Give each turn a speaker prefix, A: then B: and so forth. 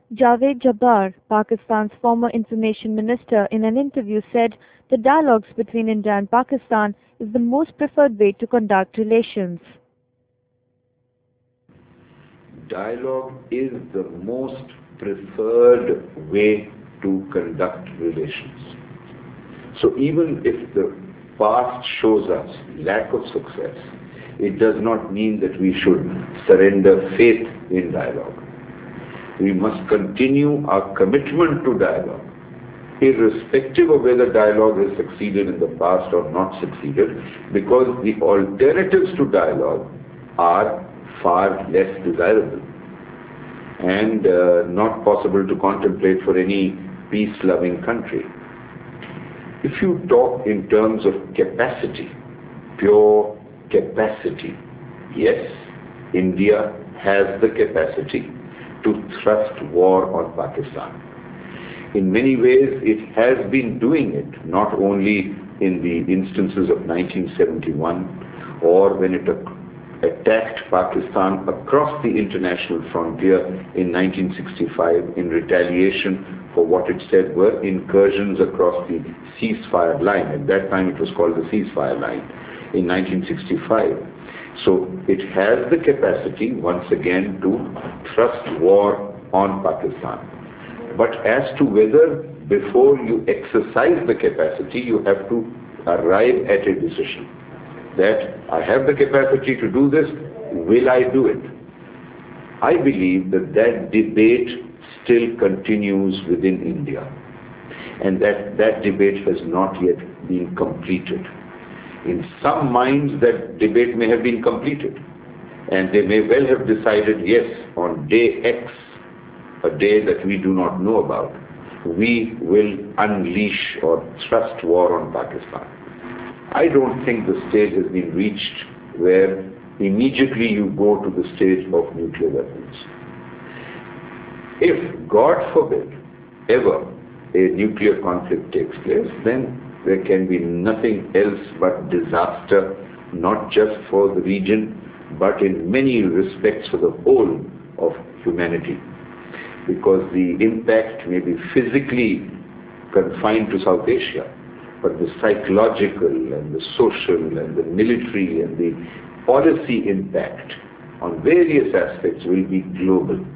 A: Javed Jabbar, Pakistan's former information minister, in an interview said the dialogues between India and Pakistan is the most preferred way to conduct relations.
B: Dialogue is the most preferred way to conduct relations. So even if the past shows us lack of success, it does not mean that we should surrender faith in dialogue. We must continue our commitment to dialogue, irrespective of whether dialogue has succeeded in the past or not succeeded, because the alternatives to dialogue are far less desirable and not possible to contemplate for any peace-loving country. If you talk in terms of capacity, pure capacity, yes, India has the capacity to thrust war on Pakistan. In many ways, it has been doing it, not only in the instances of 1971 or when it attacked Pakistan across the international frontier in 1965 in retaliation for what it said were incursions across the ceasefire line. At that time it was called the ceasefire line in 1965. So it has the capacity once again to thrust war on Pakistan. But as to whether before you exercise the capacity, you have to arrive at a decision that I have the capacity to do this, will I do it? I believe that that debate still continues within India, and that debate has not yet been completed. In some minds that debate may have been completed, and they may well have decided, yes, on day X, a day that we do not know about, we will unleash or thrust war on Pakistan. I don't think the stage has been reached where immediately you go to the stage of nuclear weapons. If, God forbid, ever a nuclear conflict takes place, then there can be nothing else but disaster, not just for the region, but in many respects for the whole of humanity. Because the impact may be physically confined to South Asia, but the psychological and the social and the military and the policy impact on various aspects will be global.